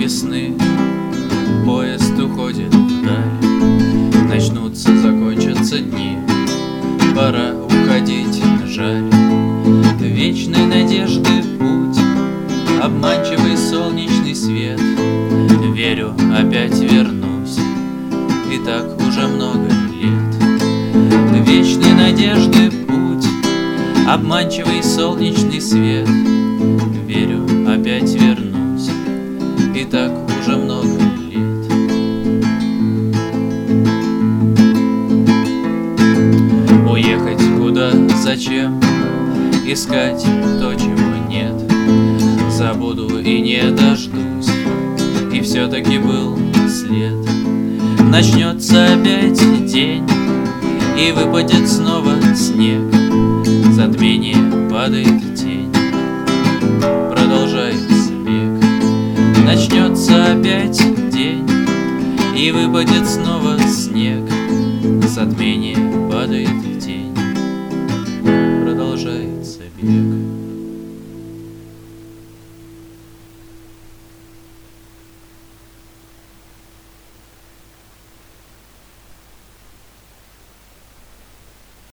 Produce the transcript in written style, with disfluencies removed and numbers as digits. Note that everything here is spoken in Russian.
весны поезд уходит вдаль. Начнутся, закончатся дни, пора уходить, жаль. Вечной надежды путь, обманчивый солнечный свет. Верю, опять вернусь, и так уже много лет. Вечной надежды путь, обманчивый солнечный свет. Верю, опять вернусь, и так уже много лет. Уехать куда, зачем? Искать то, чего нет. Забуду и не дождусь, и все-таки был след. Начнется опять день, и выпадет снова снег. Затмение, падает тень, продолжается бег. Начнется опять день, и выпадет снова снег. Затмение, падает